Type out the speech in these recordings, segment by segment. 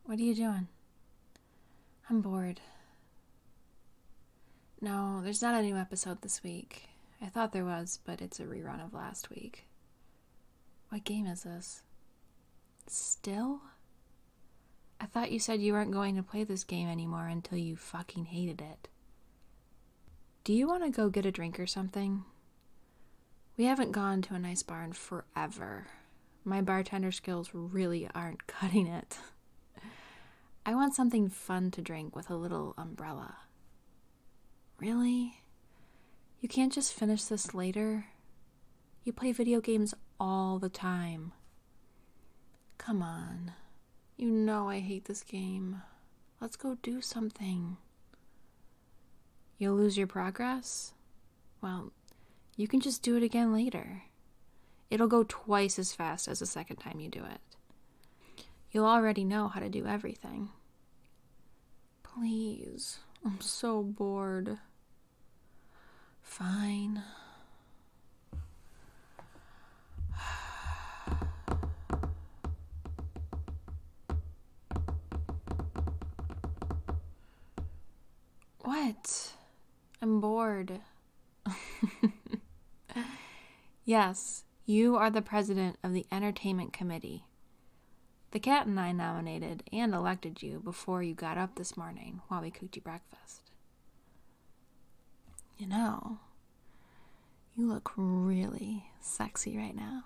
What are you doing? I'm bored. No, there's not a new episode this week. I thought there was, but it's a rerun of last week. What game is this? Still? I thought you said you weren't going to play this game anymore until you fucking hated it. Do you want to go get a drink or something? We haven't gone to a nice bar in forever. My bartender skills really aren't cutting it. I want something fun to drink with a little umbrella. Really? You can't just finish this later? You play video games all the time. Come on. You know I hate this game. Let's go do something. You'll lose your progress? Well, you can just do it again later. It'll go twice as fast as the second time you do it. You'll already know how to do everything. Please, I'm so bored. Fine. What? I'm bored. Yes, you are the president of the entertainment committee. The cat and I nominated and elected you before you got up this morning while we cooked you breakfast. You know, you look really sexy right now.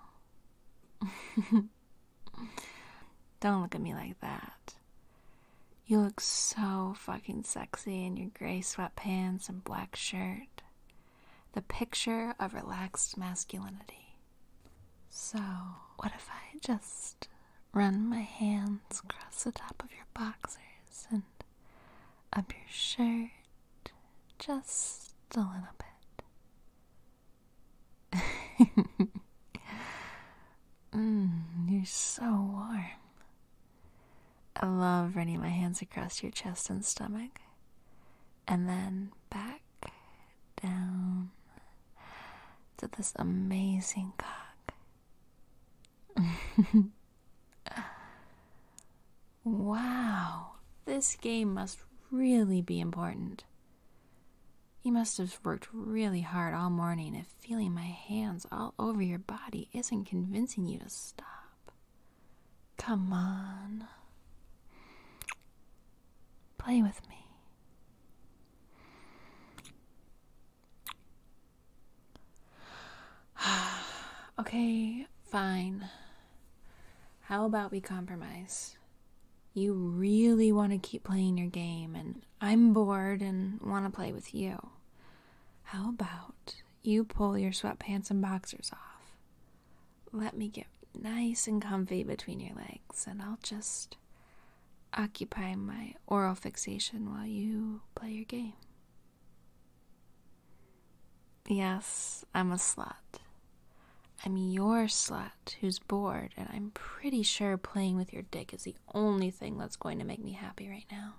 Don't look at me like that. You look so fucking sexy in your gray sweatpants and black shirt. The picture of relaxed masculinity. So, what if I just run my hands across the top of your boxers and up your shirt just a little bit? You're so warm. I love running my hands across your chest and stomach, and then back down to this amazing cock. Wow, this game must really be important. You must have worked really hard all morning if feeling my hands all over your body isn't convincing you to stop. Come on. Play with me. Okay, fine. How about we compromise? You really want to keep playing your game, and I'm bored and want to play with you. How about you pull your sweatpants and boxers off? Let me get nice and comfy between your legs, and I'll just occupy my oral fixation while you play your game. Yes, I'm a slut. I'm your slut who's bored, and I'm pretty sure playing with your dick is the only thing that's going to make me happy right now.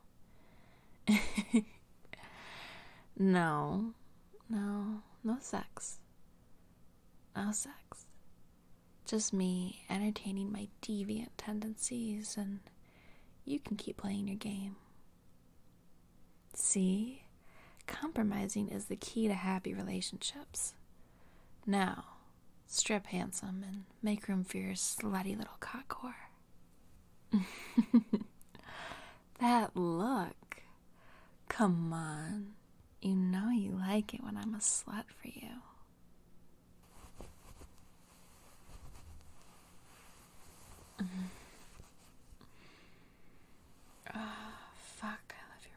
No sex. No sex. Just me entertaining my deviant tendencies, and you can keep playing your game. See? Compromising is the key to happy relationships. Now, strip handsome and make room for your slutty little cock whore. That look. Come on. You know you like it when I'm a slut for you. Oh, fuck, I love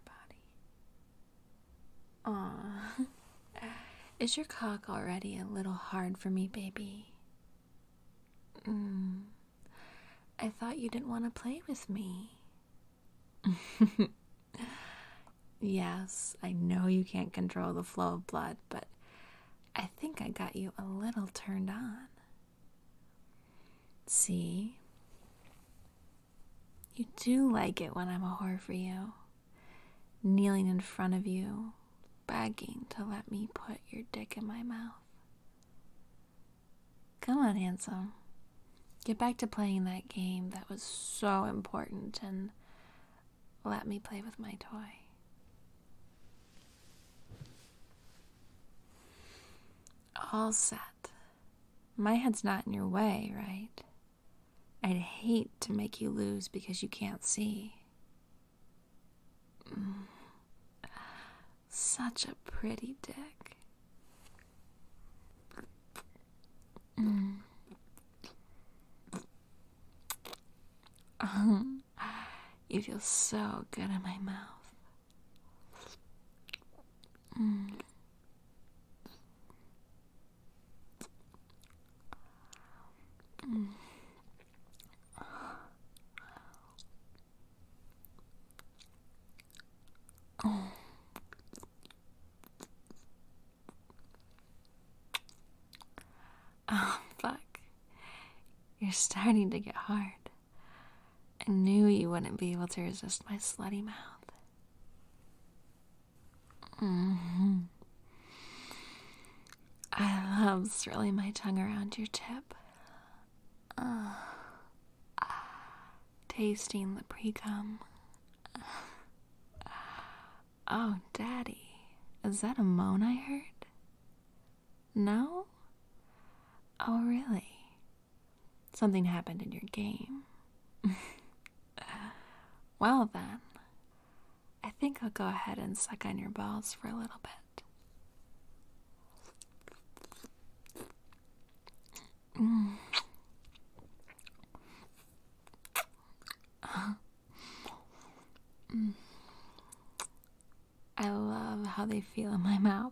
your body. Aw. Is your cock already a little hard for me, baby? I thought you didn't want to play with me. Yes, I know you can't control the flow of blood, but I think I got you a little turned on. See? You do like it when I'm a whore for you, kneeling in front of you, begging to let me put your dick in my mouth. Come on, handsome. Get back to playing that game that was so important and let me play with my toy. All set. My head's not in your way, right? I'd hate to make you lose because you can't see. Such a pretty dick. You feel so good in my mouth. Oh, fuck. You're starting to get hard. I knew you wouldn't be able to resist my slutty mouth. I love swirling my tongue around your tip. Tasting the pre-cum. Oh, Daddy. Is that a moan I heard? No? Oh, really? Something happened in your game. Well then, I think I'll go ahead and suck on your balls for a little bit. I love how they feel in my mouth.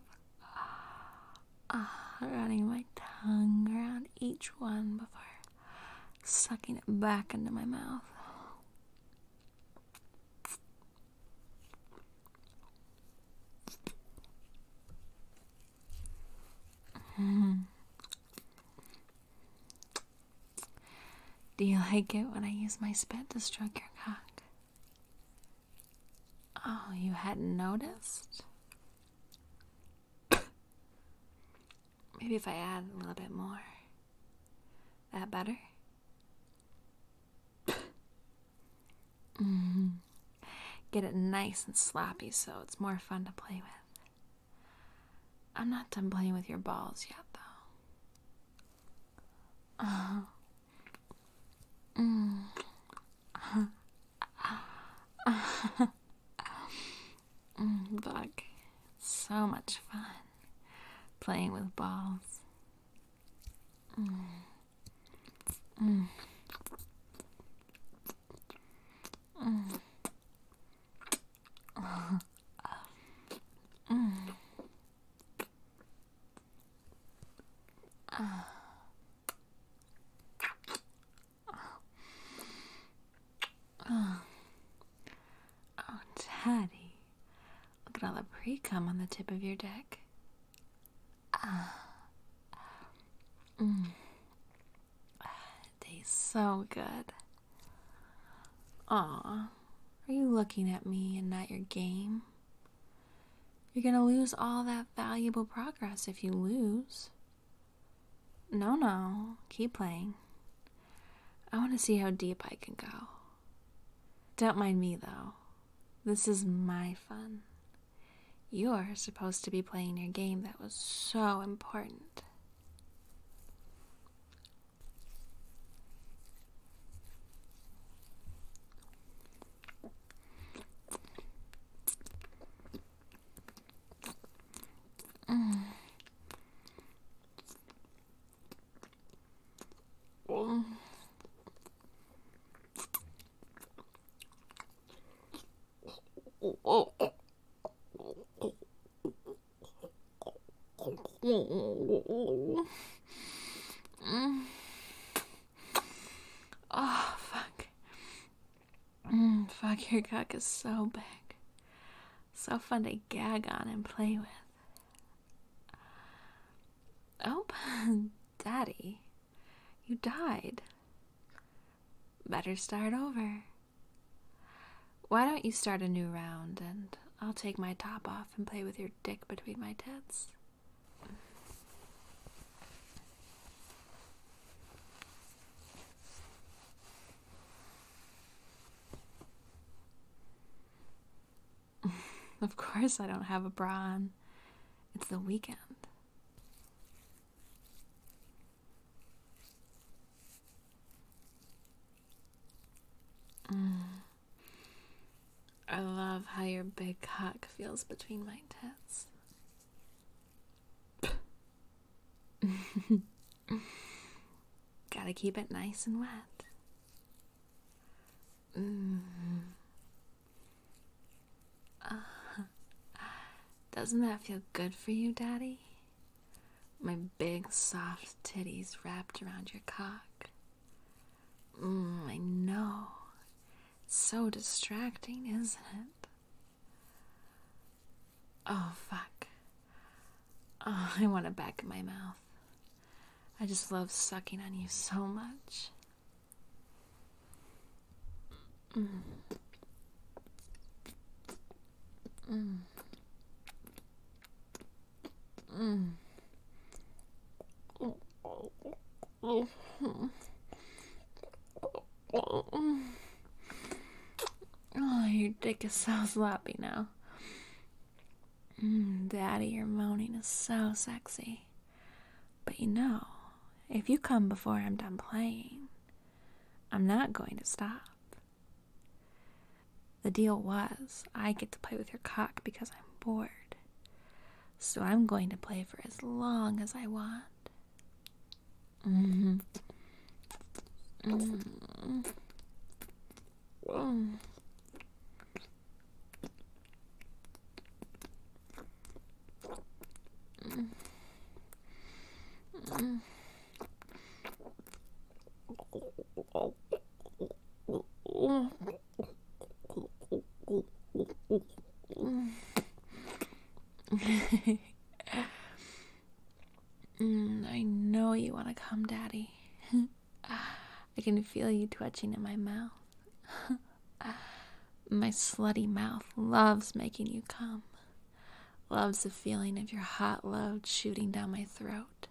Running my tongue around each one before sucking it back into my mouth. Do you like it when I use my spit to stroke your cock? Oh, you hadn't noticed? Maybe if I add a little bit more. That better? Get it nice and sloppy so it's more fun to play with. I'm not done playing with your balls yet, though. Fuck. So much fun playing with balls. Oh, Daddy. Look at all the pre-cum on the tip of your dick. It tastes so good. Aw, are you looking at me and not your game? You're gonna lose all that valuable progress if you lose. No, keep playing. I want to see how deep I can go. Don't mind me, though. This is my fun. You're supposed to be playing your game that was so important. Oh, fuck. Fuck, your cock is so big. So fun to gag on and play with. Oh, Daddy, you died. Better start over. Why don't you start a new round and I'll take my top off and play with your dick between my tits? Of course I don't have a bra on. It's the weekend. I love how your big cock feels between my tits. Gotta keep it nice and wet. Doesn't that feel good for you, Daddy? My big, soft titties wrapped around your cock. I know. It's so distracting, isn't it? Oh, fuck. Oh, I want it back in my mouth. I just love sucking on you so much. Oh, your dick is so sloppy now. Daddy, your moaning is so sexy. But you know, if you come before I'm done playing, I'm not going to stop. The deal was, I get to play with your cock because I'm bored. So I'm going to play for as long as I want. I know you want to come, Daddy. I can feel you twitching in my mouth. My slutty mouth loves making you come. Loves the feeling of your hot load shooting down my throat.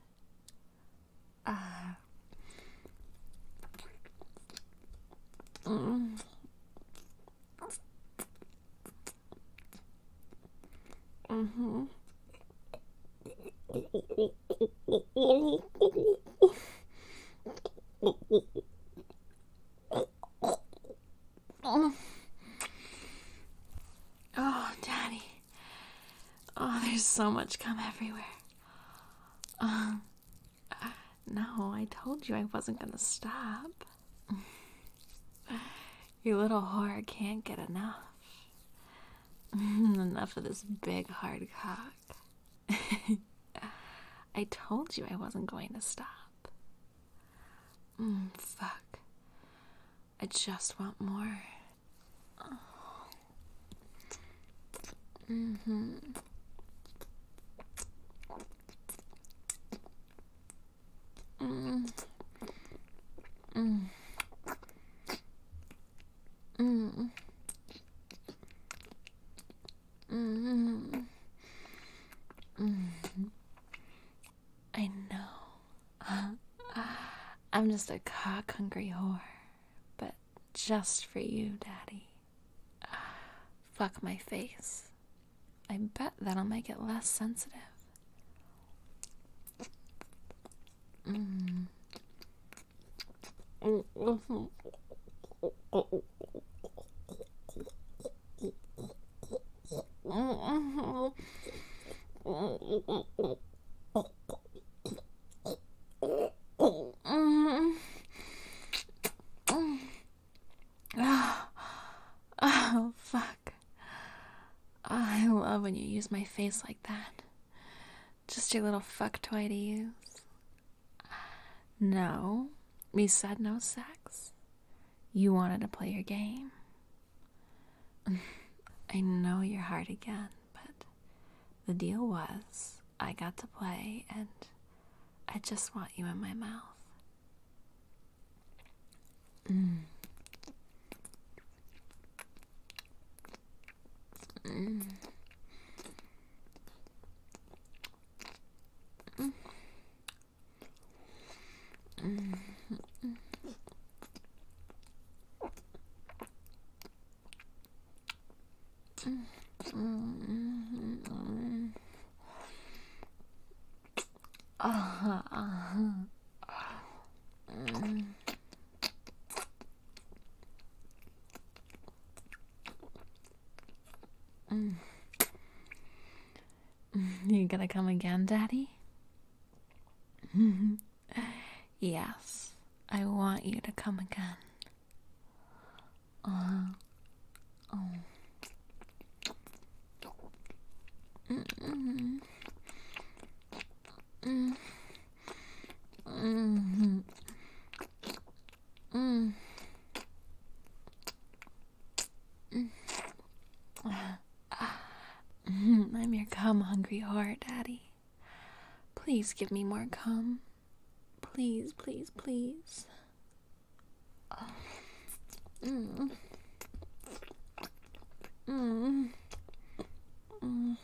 Oh, Daddy. Oh, there's so much cum everywhere. No, I told you I wasn't gonna stop. Your little whore can't get enough. Enough of this big hard cock. I told you I wasn't going to stop. Fuck. I just want more. I know. I'm just a cock-hungry whore. But just for you, Daddy. Fuck my face. I bet that'll make it less sensitive. Oh, fuck. I love when you use my face like that. Just your little fuck toy to use. No, we said no sex. You wanted to play your game. I know you're hard again, but the deal was I got to play and I just want you in my mouth. you gonna come again, Daddy? Yes, I want you to come again. Oh. Mm-mm. Mm. Mm-hmm. Mm. I'm your cum-hungry whore, Daddy. Please give me more cum. Please, please, please. Mm. Mm. Mm.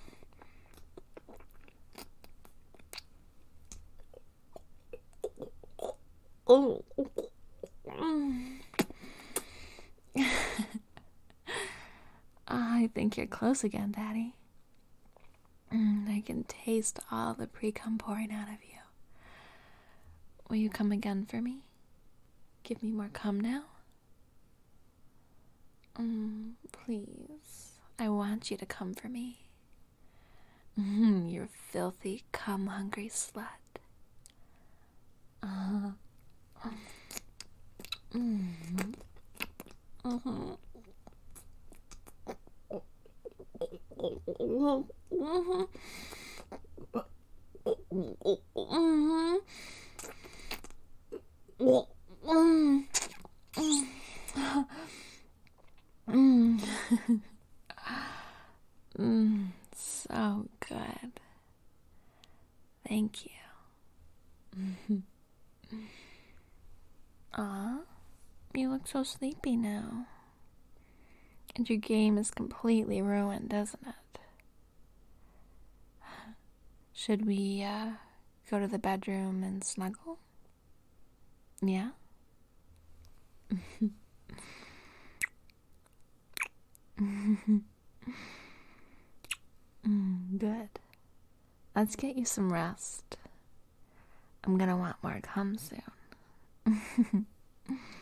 Oh. I think you're close again, Daddy. I can taste all the pre-cum pouring out of you. Will you come again for me? Give me more cum now? Please. I want you to come for me. You filthy, cum-hungry slut. So good. Thank you. Aw, you look so sleepy now. And your game is completely ruined, isn't it? Should we, go to the bedroom and snuggle? Yeah? Good. Let's get you some rest. I'm gonna want more cum soon.